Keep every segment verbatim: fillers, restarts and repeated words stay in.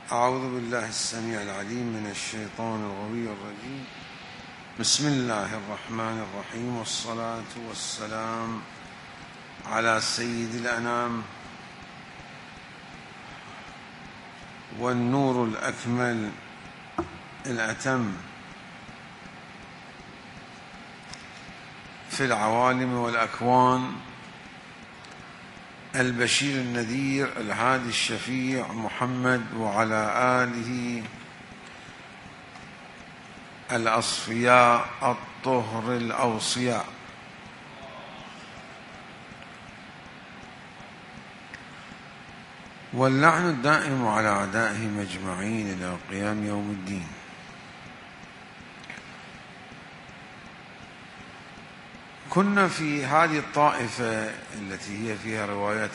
أعوذ بالله السميع العليم من الشيطان الغوي الرجيم. بسم الله الرحمن الرحيم، والصلاة والسلام على سيد الأنام والنور الأكمل الأتم في العوالم والأكوان، البشير النذير الهادي الشفيع محمد، وعلى آله الأصفياء الطهر الأوصياء. واللعن الدائم على أعدائهم أجمعين إلى قيام يوم الدين. كنا في هذه الطائفة التي هي فيها رواية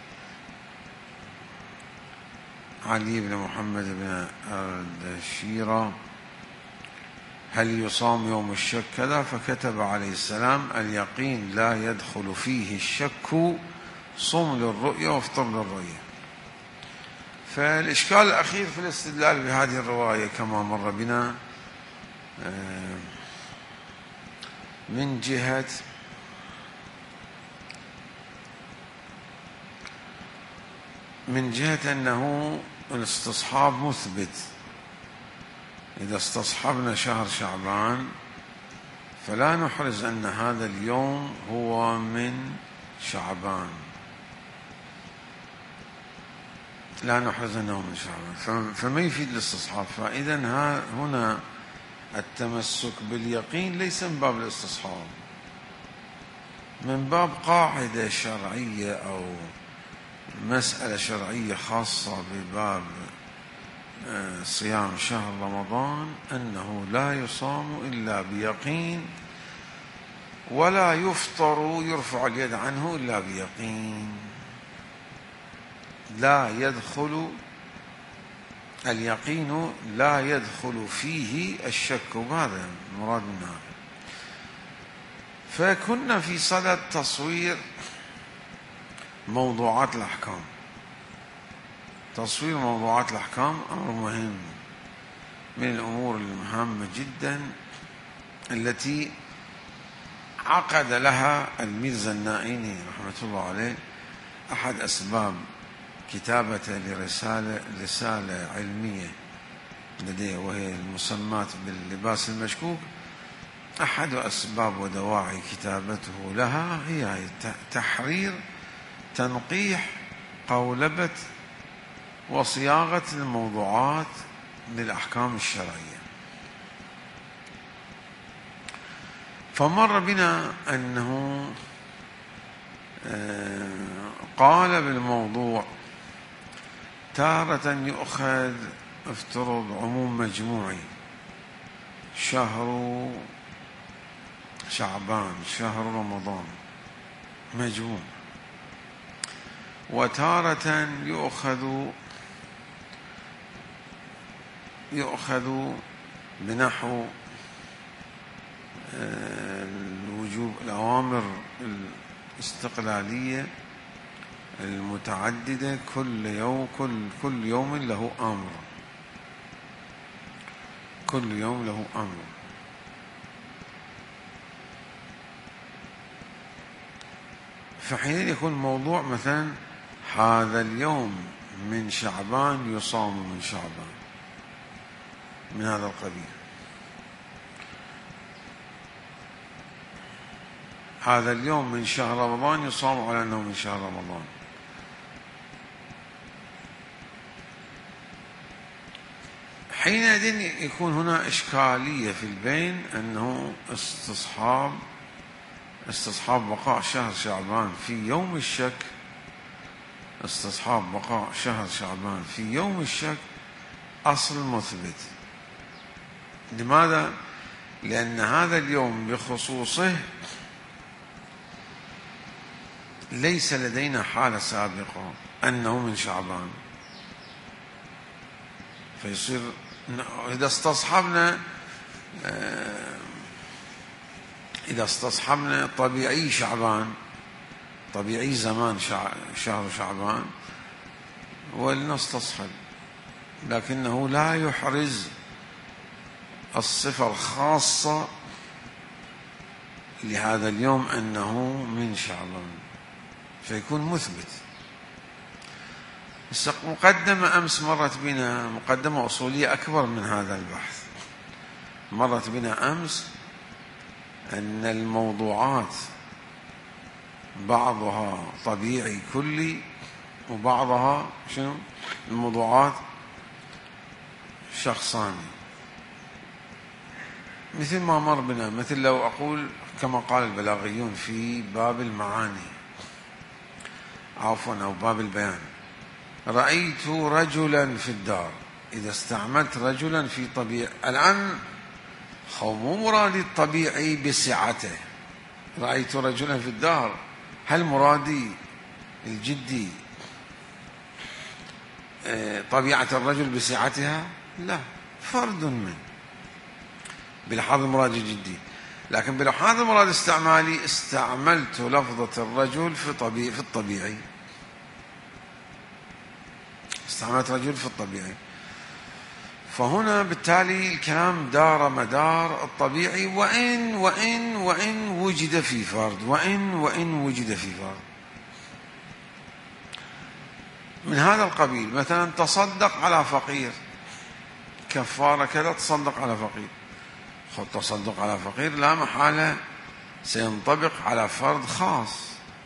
علي بن محمد بن الدشيرة: هل يصام يوم الشك كذا؟ فكتب عليه السلام: اليقين لا يدخل فيه الشك، صم للرؤيا وافطر للرؤيا. فالإشكال الأخير في الاستدلال بهذه الرواية كما مر بنا من جهة من جهة أنه الاستصحاب مثبت. إذا استصحبنا شهر شعبان فلا نحرز أن هذا اليوم هو من شعبان، لا نحرز أنه من شعبان، فما يفيد الاستصحاب. فإذا هنا التمسك باليقين ليس من باب الاستصحاب، من باب قاعدة شرعية أو مسألة شرعية خاصة بباب صيام شهر رمضان، أنه لا يصام إلا بيقين، ولا يفطر يرفع اليد عنه إلا بيقين. لا يدخل اليقين لا يدخل فيه الشك، وهذا المراد من هذا. فكنا في صدد تصوير موضوعات الأحكام. تصوير موضوعات الأحكام أمر مهم من الأمور المهمة جدا التي عقد لها الميرزا النائيني رحمة الله عليه أحد أسباب كتابة لرسالة رسالة علمية لديه، وهي المسماة باللباس المشكوك. أحد أسباب ودواعي كتابته لها هي تحرير تنقيح قولبة وصياغة الموضوعات للأحكام الشرعية. فمر بنا أنه قال بالموضوع تارة يؤخذ افترض عموم مجموعي، شهر شعبان شهر رمضان مجموع، وتارة يؤخذ يؤخذ بنحو الوجوب الأوامر الاستقلالية المتعددة، كل يوم كل كل يوم له أمر، كل يوم له أمر. فحين يكون موضوع مثلا هذا اليوم من شعبان يصام من شعبان، من هذا القبيل. هذا اليوم من شهر رمضان يصام على أنه من شهر رمضان. حينئذ يكون هنا إشكالية في البين، أنه استصحاب استصحاب بقاء شهر شعبان في يوم الشك، استصحاب بقاء شهر شعبان في يوم الشك أصل مثبت. لماذا؟ لأن هذا اليوم بخصوصه ليس لدينا حالة سابقة أنه من شعبان، فيصير إذا استصحبنا إذا استصحبنا طبيعي شعبان، طبيعي زمان شهر شعبان، ولنستصحب لكنه لا يحرز الصفة الخاصة لهذا اليوم أنه من شعبان، فيكون مثبت. مقدمة أمس مرت بنا، مقدمة أصولية أكبر من هذا البحث، مرت بنا أمس أن الموضوعات بعضها طبيعي كلي وبعضها شنو؟ الموضوعات شخصاني. مثل ما مر بنا، مثل لو أقول كما قال البلاغيون في باب المعاني عفوا أو باب البيان: رأيت رجلا في الدار. إذا استعملت رجلا في طبيعي، الآن مو مرادي الطبيعي بسعته، رأيت رجلا في الدار، هل مرادي الجدي طبيعة الرجل بسعتها؟ لا، فرد من بلحاظ المراد الجدي. لكن بلحاظ المراد استعمالي استعملت لفظة الرجل في طبيعي في الطبيعي استعملت رجل في الطبيعي. فهنا بالتالي الكلام دار مدار الطبيعي، وإن وإن وإن وجد في فرد، وإن وإن وجد في فرد من هذا القبيل. مثلا تصدق على فقير، كفارة كذا، تصدق على فقير. خذ تصدق على فقير لا محالة سينطبق على فرد خاص،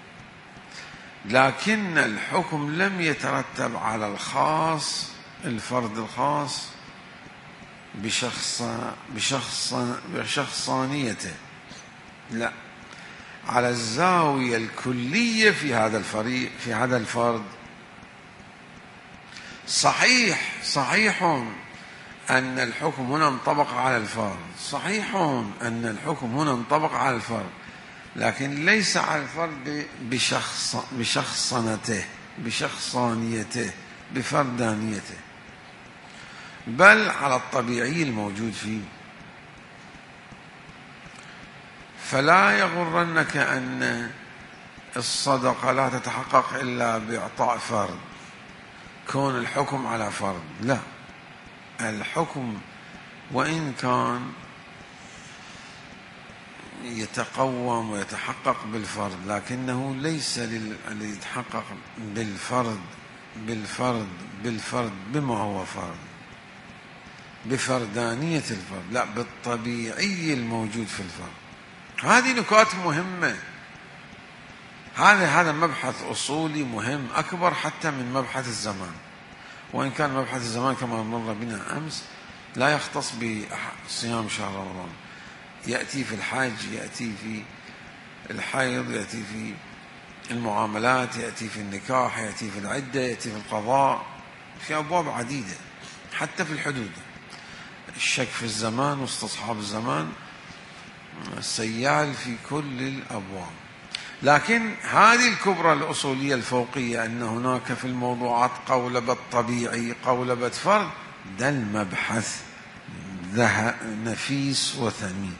لكن الحكم لم يترتب على الخاص، الفرد الخاص بشخص بشخص بشخصانيته، لا، على الزاوية الكلية في هذا الفريق في هذا الفرد. صحيح صحيح أن الحكم هنا انطبق على الفرد، صحيح أن الحكم هنا انطبق على الفرد، لكن ليس على الفرد بشخص بشخصنته بشخصانيته بفردانيته، بل على الطبيعي الموجود فيه. فلا يغرنك أن الصدقة لا تتحقق إلا بإعطاء فرد، كون الحكم على فرد، لا، الحكم وإن كان يتقوم ويتحقق بالفرد، لكنه ليس ليتحقق بالفرد بالفرد بالفرد بما هو فرد، بفردانية الفرد، لا، بالطبيعي الموجود في الفرد. هذه نكات مهمة. هذا هذا مبحث أصولي مهم أكبر حتى من مبحث الزمان، وإن كان مبحث الزمان كما مر بنا أمس لا يختص بصيام شهر رمضان، يأتي في الحج، يأتي في الحيض، يأتي في المعاملات، يأتي في النكاح، يأتي في العدة، يأتي في القضاء، في أبواب عديدة، حتى في الحدود، الشك في الزمان واستصحاب الزمان، السيال في كل الأبواب. لكن هذه الكبرى الأصولية الفوقية أن هناك في الموضوعات قولبة طبيعي، قولبة فرد، ده المبحث ذهب نفيس وثمين،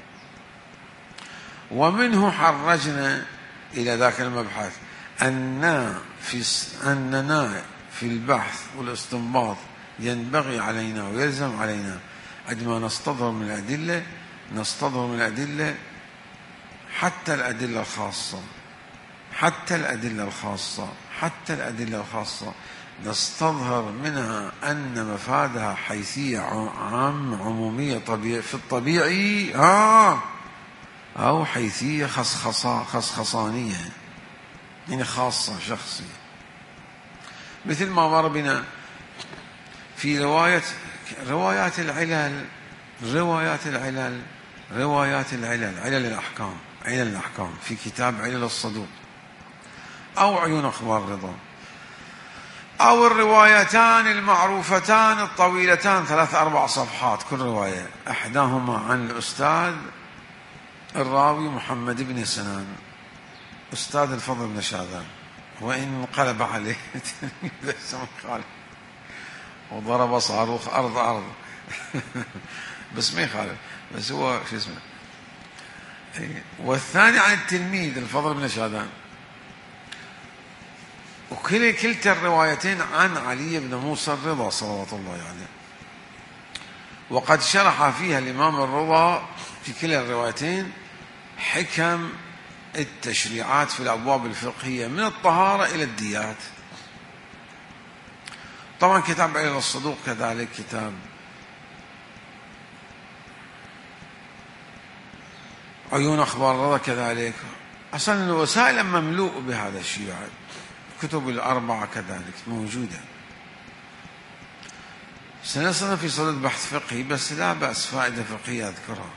ومنه حرجنا إلى ذاك المبحث أن في أننا في البحث والاستنباط ينبغي علينا ويلزم علينا عندما نستظهر من الأدلة نستظهر من الأدلة حتى الأدلة الخاصة حتى الأدلة الخاصة حتى الأدلة الخاصة نستظهر منها أن مفادها حيثية عام عمومية طبيعي في الطبيعي آه أو حيثية خصخصة خصخصانية، يعني خاصة شخصية، مثل ما مر بنا في رواية روايات العلل روايات العلل روايات العلل علل الأحكام علل الأحكام في كتاب علل الصدوق، أو عيون أخبار الرضا، أو الروايتان المعروفتان الطويلتان ثلاث أربع صفحات كل رواية، إحداهما عن الأستاذ الراوي محمد بن سنان أستاذ الفضل بن شاذان، وإن انقلب عليه وضرب صاروخ أرض أرض بس ما يخالف، بس هو شو اسمه. والثاني عن التلميذ الفضل بن شاذان، وكل كلتا الروايتين عن علي بن موسى الرضا صلوات الله عليه يعني. وقد شرح فيها الإمام الرضا في كلا الروايتين حكم التشريعات في الأبواب الفقهية من الطهارة إلى الديات. طبعا كتاب علل الصدوق كذلك، كتاب عيون أخبار الرضا كذلك. أصلا الوسائل مملوء بهذا الشيء، كتب الأربعة كذلك موجودة. سنصل في صدد بحث فقهي بس لا بأس، فائدة فقهية أذكرها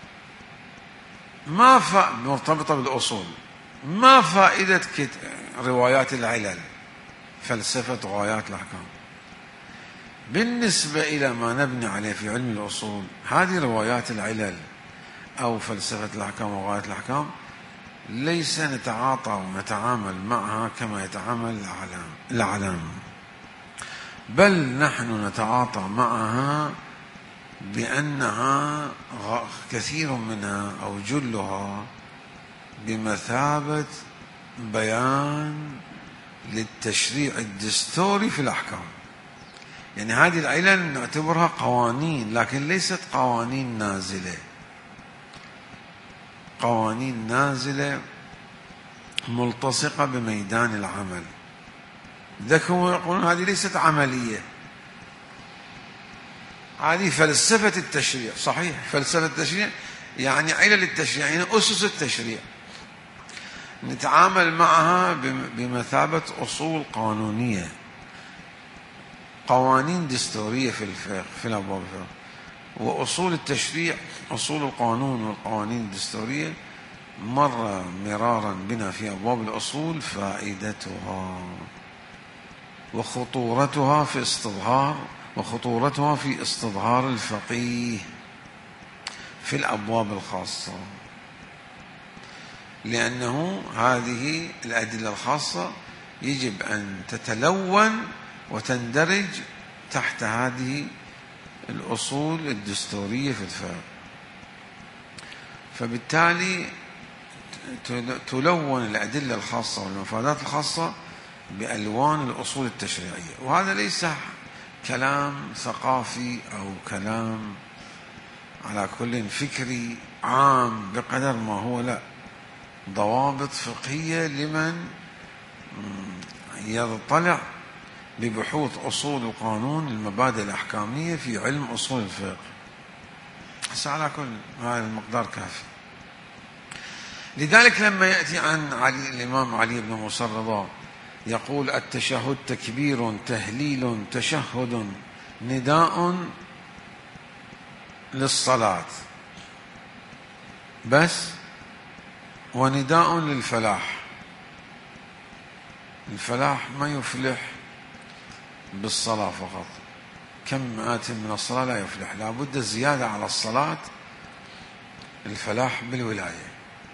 ما ف... مرتبطة بالأصول. ما فائدة كت... روايات العلل، فلسفة غايات الأحكام، بالنسبة إلى ما نبني عليه في علم الأصول؟ هذه روايات العلل أو فلسفة الأحكام وغايات الأحكام ليس نتعاطى ونتعامل معها كما يتعامل الأعلام، بل نحن نتعاطى معها بأنها كثير منها أو جلها بمثابة بيان للتشريع الدستوري في الأحكام. يعني هذه العلل نعتبرها قوانين، لكن ليست قوانين نازلة، قوانين نازلة ملتصقة بميدان العمل. ذكروا يقولون هذه ليست عملية، هذه فلسفة التشريع. صحيح، فلسفة التشريع يعني علل التشريع، يعني أسس التشريع، نتعامل معها بمثابة أصول قانونية، قوانين دستورية في الفقه في الأبواب الفقه. وأصول التشريع، أصول القانون والقوانين الدستورية مر مرارا بنا في أبواب الأصول فائدتها وخطورتها في استظهار وخطورتها في استظهار الفقيه في الأبواب الخاصة، لأنه هذه الأدلة الخاصة يجب أن تتلون وتندرج تحت هذه الأصول الدستورية في الفقه. فبالتالي تلون الأدلة الخاصة والمفادات الخاصة بألوان الأصول التشريعية. وهذا ليس كلام ثقافي أو كلام على كل فكري عام بقدر ما هو لا، ضوابط فقهية لمن يطلع ببحوث أصول القانون المبادئ الأحكامية في علم أصول الفقه. بس على كل هذا المقدار كافي. لذلك لما يأتي عن علي الإمام علي بن موسى الرضا يقول التشهد تكبير تهليل تشهد نداء للصلاة بس، ونداء للفلاح. الفلاح ما يفلح بالصلاة فقط، كم آت من الصلاة لا يفلح، لابد الزيادة على الصلاة الفلاح بالولاية.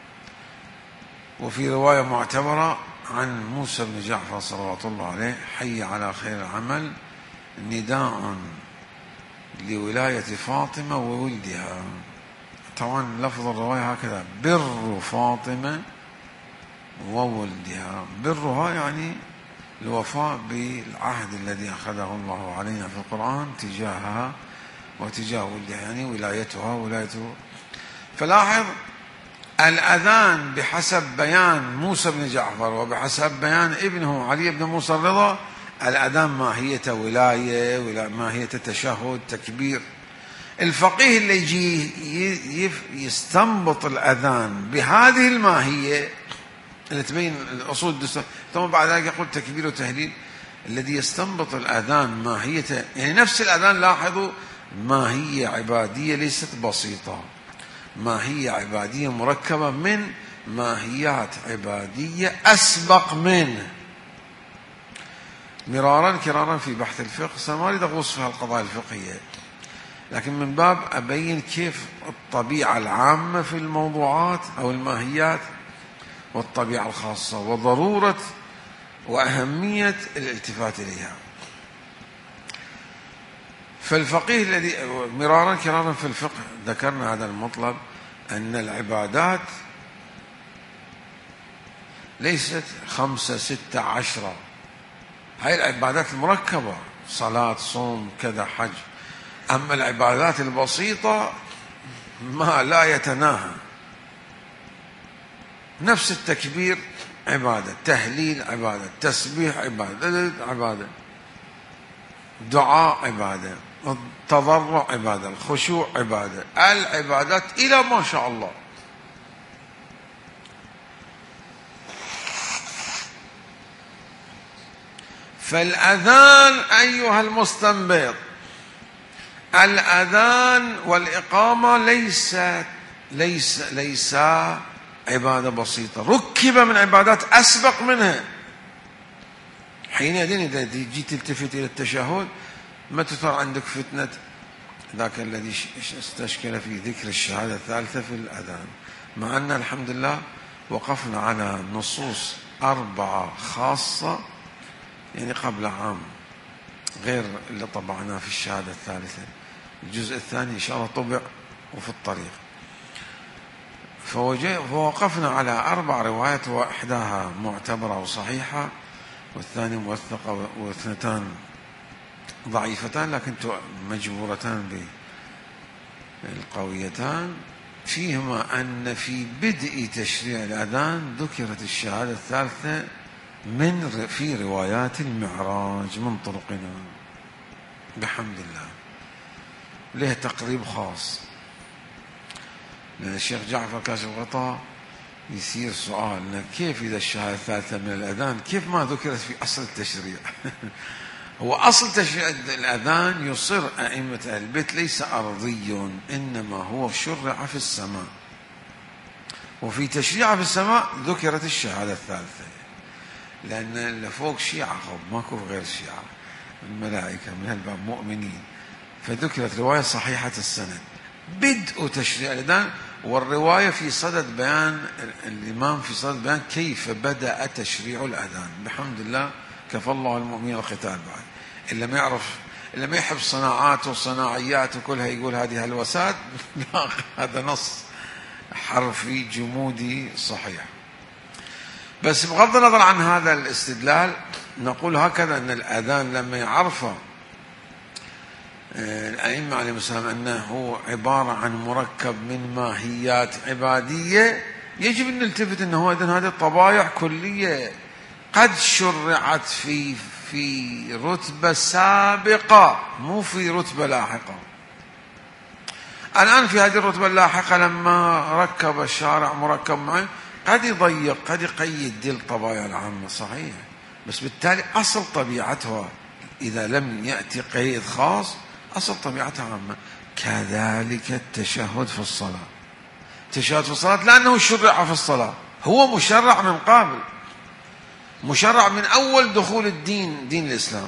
وفي رواية معتبرة عن موسى بن جعفر صلوات الله عليه حي على خير العمل نداء لولاية فاطمة وولدها. طبعا لفظ الرواية هكذا: بر فاطمة وولدها. برها يعني الوفاء بالعهد الذي أخذه الله علينا في القرآن تجاهها وتجاه ولدها، يعني ولايتها ولايته. فلاحظ الأذان بحسب بيان موسى بن جعفر وبحسب بيان ابنه علي بن موسى الرضا، الأذان ماهية ولاية، ماهية تشهد تكبير. الفقيه اللي يجي يستنبط الأذان بهذه الماهية اللي تبين الأصول الدستورية، ثم بعد ذلك يقول تكبير وتهليل. الذي يستنبط الأذان ماهية، يعني نفس الأذان لاحظوا ماهية عبادية ليست بسيطة، ماهية عبادية مركبة من ماهيات عبادية أسبق منه. مرارا كرارا في بحث الفقه سأنا أريد أغوص في القضايا الفقهية، لكن من باب أبين كيف الطبيعة العامة في الموضوعات أو الماهيات والطبيعة الخاصة وضرورة وأهمية الالتفات إليها. فالفقيه الذي مرارا كرارا في الفقه ذكرنا هذا المطلب، أن العبادات ليست خمسة ستة عشرة هاي العبادات المركبة، صلاة، صوم، كذا، حج. أما العبادات البسيطة ما لا يتناهى، نفس التكبير عبادة، تهليل عبادة، تسبيح عبادة، عبادة، دعاء عبادة، التضرع عبادة، الخشوع عبادة، العبادات إلى ما شاء الله. فالأذان أيها المستنبط، الأذان والإقامة ليس ليس ليس عبادة بسيطة، ركب من عبادات أسبق منها. حينئذ إذا جيت تلتفت إلى التشهد ما تثار عندك فتنة ذاك الذي استشكل في ذكر الشهادة الثالثة في الأذان، مع أن الحمد لله وقفنا على نصوص أربعة خاصة يعني قبل عام، غير اللي طبعناه في الشهادة الثالثة. الجزء الثاني إن شاء الله طبع وفي الطريق. فوقفنا على أربع روايات، وإحداها معتبرة وصحيحة، والثانية موثقة، واثنتان ضعيفتان لكن مجبورتان بالقويتان، فيهما أن في بدء تشريع الأذان ذكرت الشهادة الثالثة من في روايات المعراج من طرقنا بحمد الله، له تقريب خاص. لأن الشيخ جعفر كاشف الغطاء يصير سؤال كيف إذا الشهادة الثالثة من الأذان كيف ما ذكرت في أصل التشريع؟ هو أصل تشريع الأذان يصر أئمة البيت ليس أرضي، إنما هو شرع في السماء، وفي تشريع في السماء ذكرت الشهادة الثالثة، لأن اللي فوق شيعة خب ماكو غير شيعة، الملائكة من هالباب مؤمنين، فذكرت رواية صحيحة السند بدء تشريع الأذان، والرواية في صدد بيان الإمام في صدد بيان كيف بدأ تشريع الأذان. بحمد الله كفى الله المؤمنين القتال. بعد اللي ما يعرف، اللي ما يحب صناعات وصناعيات وكلها يقول هذه هلوسات هذا نص حرفي جمودي صحيح. بس بغض النظر عن هذا الاستدلال نقول هكذا، أن الأذان لما يعرفه الأئمة عليهم السلام أنه عبارة عن مركب من ماهيات عبادية، يجب أن نلتفت أنه إذن هذه الطبائع كلية قد شرعت في في رتبة سابقة مو في رتبة لاحقة. الآن في هذه الرتبة اللاحقة لما ركب الشارع مركب معه قد يضيق قد يقيد دي الطبائع العامة صحيح، بس بالتالي أصل طبيعتها إذا لم يأتي قيد خاص أصل طبيعتها عامة. كذلك التشهد في الصلاة، التشهد في الصلاة لأنه شرع في الصلاة، هو مشرع من قبل، مشرع من أول دخول الدين، دين الإسلام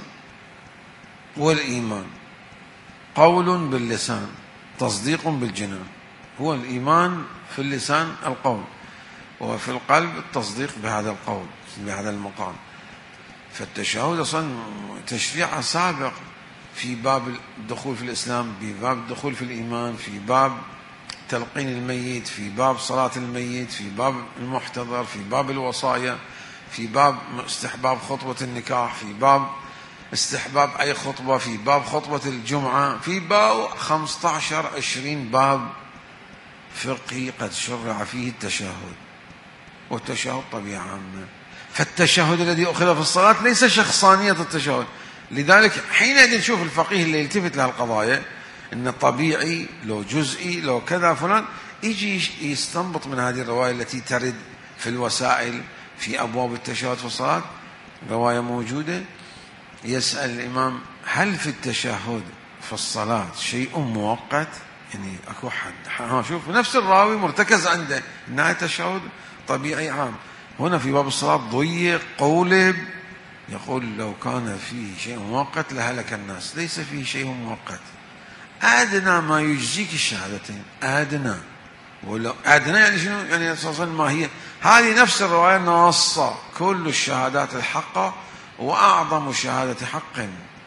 والإيمان، قول باللسان تصديق بالجنان، هو الإيمان في اللسان القول، وفي القلب التصديق بهذا القول بهذا المقام. فالتشهد أصلا تشريع سابق في باب الدخول في الإسلام، في باب الدخول في الإيمان، في باب تلقين الميت، في باب صلاة الميت، في باب المحتضر، في باب الوصايا، في باب استحباب خطبة النكاح، في باب استحباب أي خطبة، في باب خطبة الجمعة، في باب خمسة عشر عشرين باب فقهي قد شرع فيه التشهد، والتشهد طبيعة عامة. فالتشهد الذي أخذ في الصلاة ليس شخصانية التشهد، لذلك حينئذ نشوف الفقيه اللي يلتفت لها القضايا إن طبيعي لو جزئي لو كذا فلان، يجي يستنبط من هذه الرواية التي ترد في الوسائل في أبواب التشهد في الصلاة، رواية موجودة، يسأل الإمام هل في التشهد في الصلاة شيء مؤقت؟ يعني أكو حد ها شوف نفس الراوي مرتكز عنده إنها التشهد طبيعي عام، هنا في باب الصلاة ضيق قولب يقول لو كان فيه شيء مؤقت لهلك الناس، ليس فيه شيء مؤقت، أدنى ما يجزيك الشهادتين، أدنى، ولو أدنى يعني شنو؟ يعني أساسا ما هي هذه نفس الرواية ناصة كل الشهادات الحقة، وأعظم شهادة حق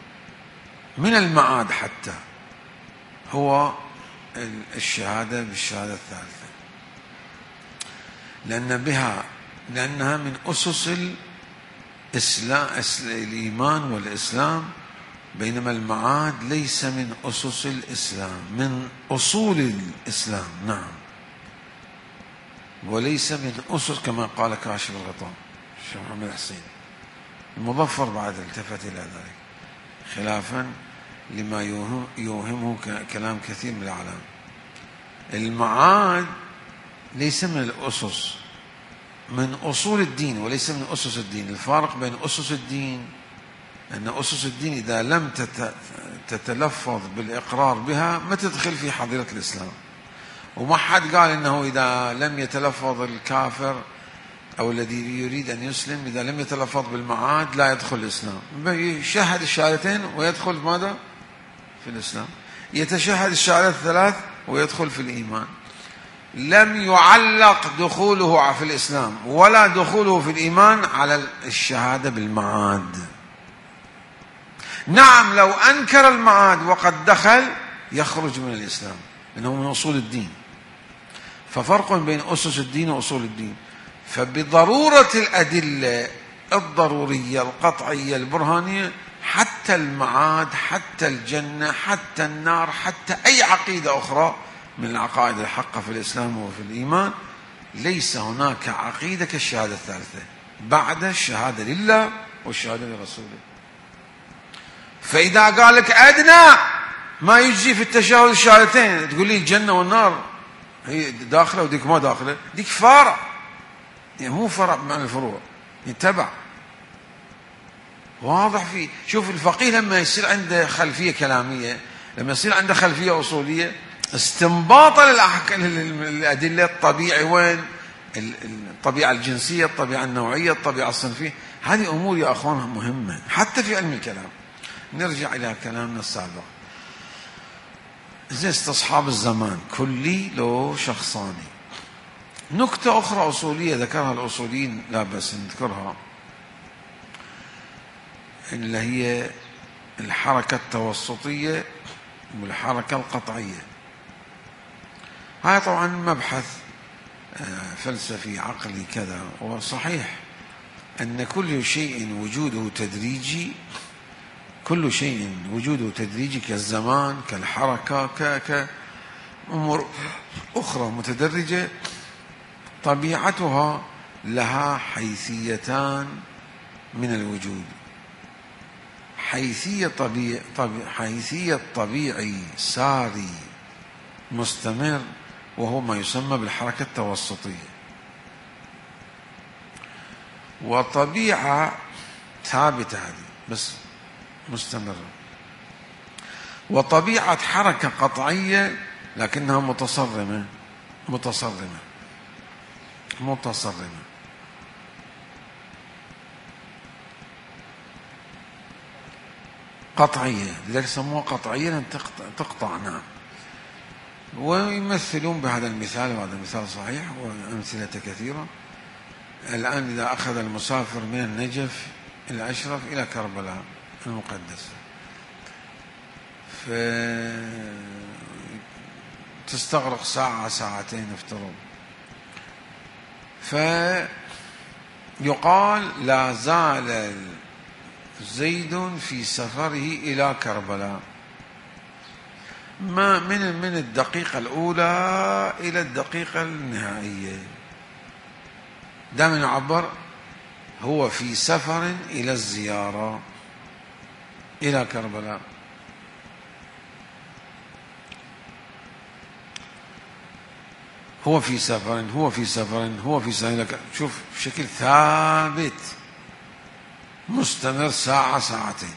من المعاد حتى هو الشهادة بالشهادة الثالثة، لأن بها لأنها من أسس إسلام الإيمان والإسلام، بينما المعاد ليس من أسس الإسلام، من أصول الإسلام. نعم، وليس من أسس كما قال كاشف الغطاء الشيخ محمد حسين. المظفر بعد التفت إلى ذلك خلافا لما يوهمه كلام كثير من الأعلام. المعاد ليس من الأسس، من أصول الدين وليس من أسس الدين. الفارق بين أسس الدين أن أسس الدين إذا لم تتلفظ بالإقرار بها ما تدخل في حظيرة الإسلام، وما حد قال إنه إذا لم يتلفظ الكافر أو الذي يريد أن يسلم إذا لم يتلفظ بالمعاد لا يدخل الإسلام. يشهد الشهادتين ويدخل ماذا؟ في الإسلام. يتشهد الشهادات الثلاث ويدخل في الإيمان. لم يعلق دخوله في الإسلام ولا دخوله في الإيمان على الشهادة بالمعاد. نعم، لو أنكر المعاد وقد دخل يخرج من الإسلام لأنه من أصول الدين. ففرق بين أسس الدين وأصول الدين. فبضرورة الأدلة الضرورية القطعية البرهانية حتى المعاد، حتى الجنة، حتى النار، حتى أي عقيدة أخرى من العقائد الحقة في الإسلام وفي الإيمان، ليس هناك عقيدة كالشهادة الثالثة بعد الشهادة لله والشهادة لرسوله. فإذا قال لك أدنى ما يجزي في التشهد الشهادتين تقول لي الجنة والنار هي داخلة وديك ما داخلة، ديك فرع، يعني مو فرع بمعنى الفروع، يتبع واضح فيه. شوف الفقيه لما يصير عنده خلفية كلامية، لما يصير عنده خلفية أصولية، استنباط الأدلة الطبيعي وين؟ الطبيعة الجنسية، الطبيعة النوعية، الطبيعة الصنفية، هذه أمور يا أخوان مهمة حتى في علم الكلام. نرجع إلى كلامنا السابق. زي استصحاب الزمان كلي لو شخصاني. نكتة أخرى أصولية ذكرها الأصوليين لا بس نذكرها، اللي هي الحركة التوسطية والحركة القطعية. هذا طبعا مبحث فلسفي عقلي كذا، وصحيح أن كل شيء وجوده تدريجي، كل شيء وجوده تدريجي كالزمان كالحركة كأمور أخرى متدرجة، طبيعتها لها حيثيتان من الوجود. حيثية طبيعي, طبيعي حيثية طبيعي ساري مستمر، وهو ما يسمى بالحركة التوسطية، وطبيعة ثابتة هذه بس مستمرة، وطبيعة حركة قطعية لكنها متصرمة متصرمة متصرمة. قطعية، لذلك سموها قطعية لأن تقطع. نعم، ويمثلون بهذا المثال، وهذا المثال صحيح وأمثلة كثيرة. الآن إذا أخذ المسافر من النجف الأشرف إلى كربلاء المقدسة، فتستغرق ساعة ساعتين افترض، فيقال لا زال زيد في سفره إلى كربلاء ما من من الدقيقة الأولى إلى الدقيقة النهائية. دائما يعبر هو في سفر إلى الزيارة إلى كربلاء. هو في سفر هو في سفر هو في سفر، شوف بشكل ثابت مستمر ساعة ساعتين.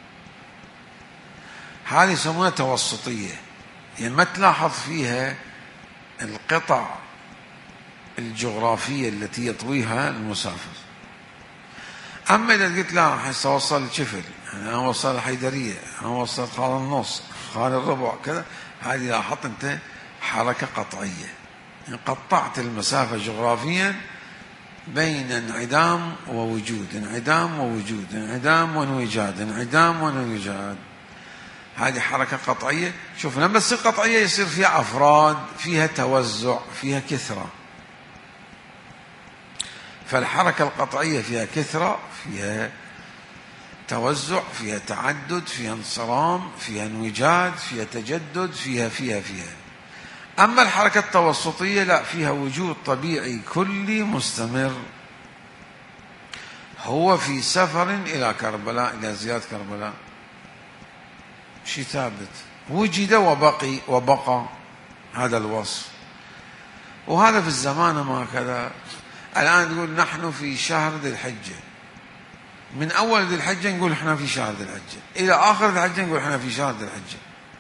هذه يسمونها توسطية، يعني ما تلاحظ فيها القطع الجغرافية التي يطويها المسافر. أما إذا قلت لا حس وصل شفل، أنا وصل الحيدرية، أنا وصل خال النص، خال الربع كذا، هذه لاحظت أنت حركة قطعية، يعني قطعت المسافة جغرافيا بين انعدام ووجود، انعدام ووجود، انعدام وانوجاد، انعدام وانوجاد. هذه حركة قطعية. شوف لما تصير قطعية يصير فيها أفراد، فيها توزع، فيها كثرة. فالحركة القطعية فيها كثرة، فيها توزع، فيها تعدد، فيها انصرام، فيها انوجاد، فيها تجدد، فيها فيها فيها أما الحركة التوسطية لا، فيها وجود طبيعي كلي مستمر. هو في سفر إلى كربلاء، إلى زيارة كربلاء، شيء ثابت، وجد وبقي وبقى، هذا الوصف. وهذا في الزمان ما كذا. الآن نقول نحن في شهر ذي الحجة، من أول ذي الحجة نقول إحنا في شهر ذي الحجة، إلى آخر ذي الحجة نقول إحنا في شهر ذي الحجة،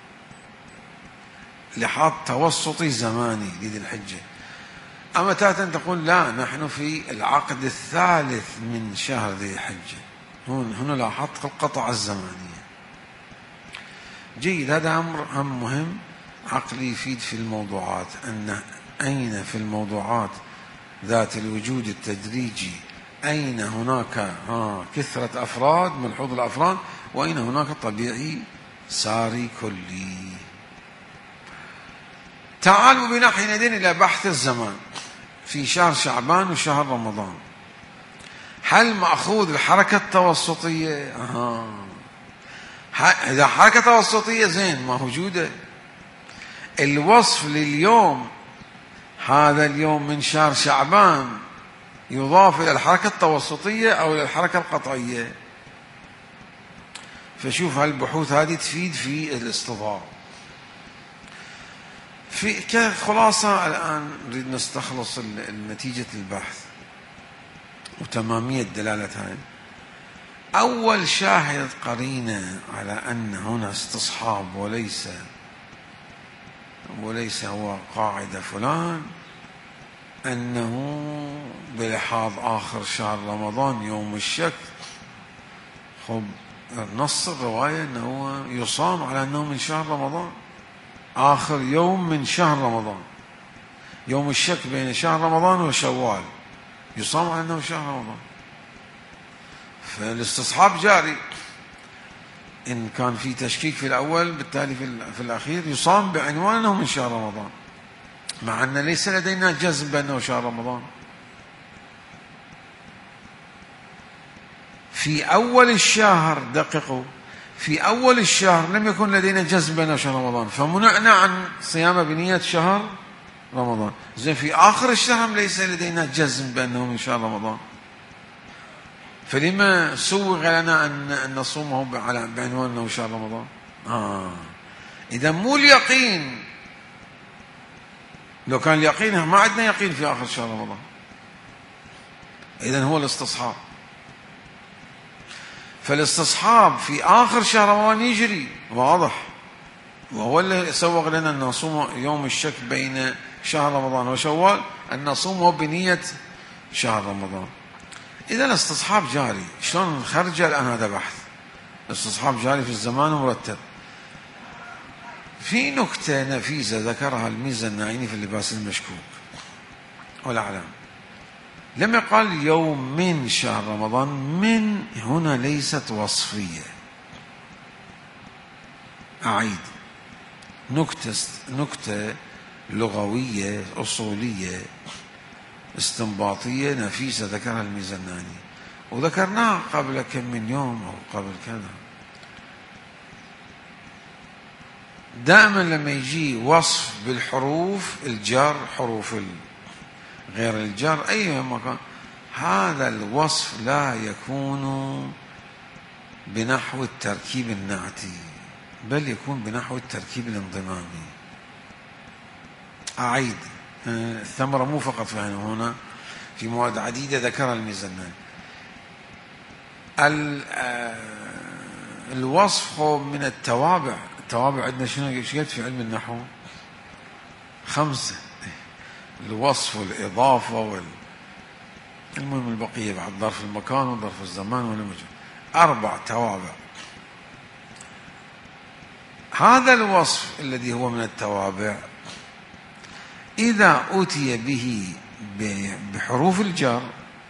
لحاظ توسطي زماني لذي الحجة. أما تاتا تقول لا، نحن في العقد الثالث من شهر ذي الحجة، هنا لاحظت القطع الزمانية. جيد، هذا أمر هم مهم عقلي يفيد في الموضوعات، أن أين في الموضوعات ذات الوجود التدريجي أين هناك ها كثرة أفراد، ملحوظ الأفراد، وأين هناك طبيعي ساري كلي. تعالوا بنا حينئذ إلى بحث الزمان في شهر شعبان وشهر رمضان. هل مأخوذ الحركة التوسطية؟ آه. إذا حركة توسطية زين ما موجودة. الوصف لليوم، هذا اليوم من شهر شعبان، يضاف إلى الحركة التوسطية أو إلى الحركة القطعية. فشوف هالبحوث هذه تفيد في الاستضافة. في كخلاصة الآن نريد نستخلص نتيجة البحث وتمامية دلالة هاي. أول شاهد قرينة على أن هنا استصحاب وليس وليس هو قاعدة فلان، أنه بلحاظ آخر شهر رمضان يوم الشك. خب نص الرواية أنه يصام على أنه من شهر رمضان، آخر يوم من شهر رمضان، يوم الشك بين شهر رمضان وشوال، يصام على أنه شهر رمضان. فالاستصحاب جاري. إن كان في تشكيك في الأول بالتالي في الأخير يصام بعنوان أنه من شهر رمضان، مع أن ليس لدينا جزم بأنه شهر رمضان. في أول الشهر، دققوا، في أول الشهر لم يكن لدينا جزم بأنه شهر رمضان، فمنعنا عن صيام بنية شهر رمضان. زين في آخر الشهر ليس لدينا جزم بأنه من شهر رمضان، فلما سوغ لنا أن نصومه بعنوان أنه شهر رمضان؟ آه. إذا مو اليقين. لو كان اليقين ما عندنا يقين في آخر شهر رمضان، إذن هو الاستصحاب. فالاستصحاب في آخر شهر رمضان يجري واضح، وهو اللي سوغ لنا أن نصوم يوم الشك بين شهر رمضان وشوال، أن نصومه بنية شهر رمضان. إذا الاستصحاب جاري. شلون نخرجه الآن؟ هذا بحث. الاستصحاب جاري في الزمان ومرتب. في نكتة نفيسة ذكرها الميزة الناعيني في اللباس المشكوك والأعلام، لما قال يوم من شهر رمضان، من هنا ليست وصفية. أعيد، نكتة نكتة لغوية أصولية استنباطية نفيسة ذكرها الميزة الناعيني، وذكرناها قبل كم من يوم أو قبل كذا. دائما لما يجي وصف بالحروف، الجر، حروف غير الجر، أي مكان، هذا الوصف لا يكون بنحو التركيب النعتي، بل يكون بنحو التركيب الانضمامي. أعيد، الثمرة مو فقط في هنا، في مواد عديدة ذكرها الميزان. الوصف من التوابع. التوابع عندنا شنو قد في علم النحو؟ خمسة: الوصف والإضافة وال المهم البقية بعد ظرف المكان وظرف الزمان والمجال. أربع توابع. هذا الوصف الذي هو من التوابع إذا أتي به بحروف الجر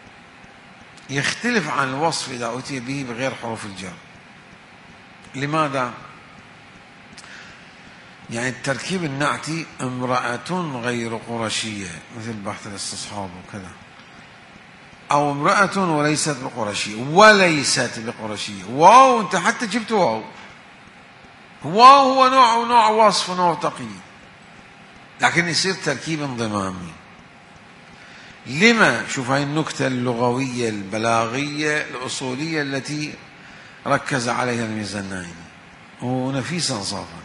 يختلف عن الوصف إذا أتي به بغير حروف الجر. لماذا؟ يعني التركيب النعتي امرأة غير قرشية، مثل بحث الاستصحاب وكذا، أو امرأة وليست بقرشية، وليست بقرشية، واو أنت حتى جبت واو، واو هو نوع ونوع وصف ونوع تقييد، لكن يصير تركيب انضمامي. لما؟ شوف هاي النكتة اللغوية البلاغية الأصولية التي ركز عليها الميزانيني ونفيسا انصافا.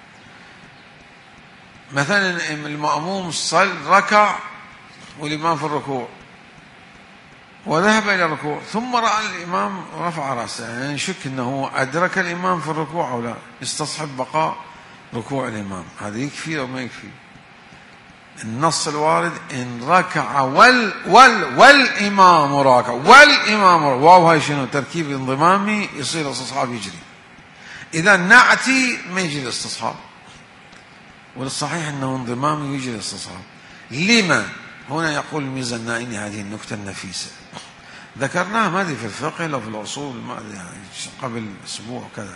مثلا المأموم صل ركع والإمام في الركوع وذهب إلى الركوع، ثم رأى الإمام رفع رأسه، يعني شك أنه أدرك الإمام في الركوع أو لا، استصحب بقاء ركوع الإمام. هذا يكفي أو ما يكفي؟ النص الوارد إن ركع وال وال والإمام راكع، والإمام راكع، واو هاي شنو؟ تركيب انضمامي يصير الاستصحاب يجري. إذا نعتي ما يجري الاستصحاب، والصحيح أنه انضمامي يجري الاستصحاب. لما؟ هنا يقول الميزانيني هذه النكتة النفيسة، ذكرناها ما أدري في الفقه أو في الأصول ما أدري يعني قبل أسبوع كذا.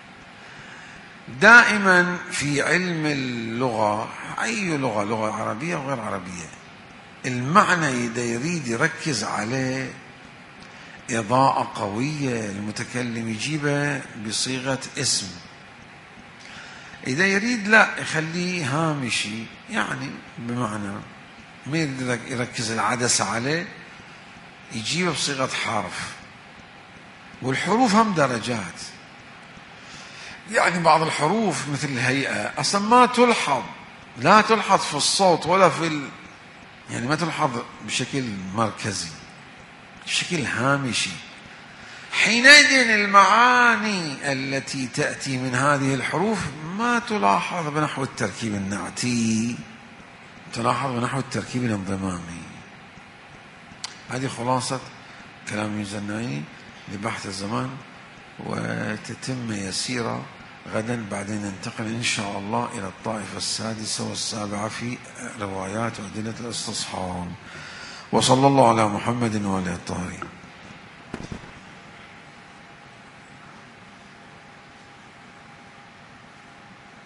دائما في علم اللغة، أي لغة، لغة عربية وغير عربية، المعنى إذا يريد يركز عليه إضاءة قوية المتكلم يجيبه بصيغة اسم، إذا يريد لا يخليه هامشي، يعني بمعنى ما يريد يركز العدسة عليه يجيبه بصيغة حرف. والحروف هم درجات، يعني بعض الحروف مثل الهيئة أصلا ما تلحظ، لا تلحظ في الصوت ولا في ال... يعني ما تلحظ بشكل مركزي، بشكل هامشي. حينئذ المعاني التي تأتي من هذه الحروف ما تلاحظ بنحو التركيب النعتي، تلاحظ بنحو التركيب الانضمامي. هذه خلاصة كلام الميزانيني لبحث الزمان، وتتم يسيرة غدا. بعدين ننتقل إن شاء الله إلى الطائفة السادسة والسابعة في روايات وأدلة الاستصحاب. وصلى الله على محمد وآله الطاهرين.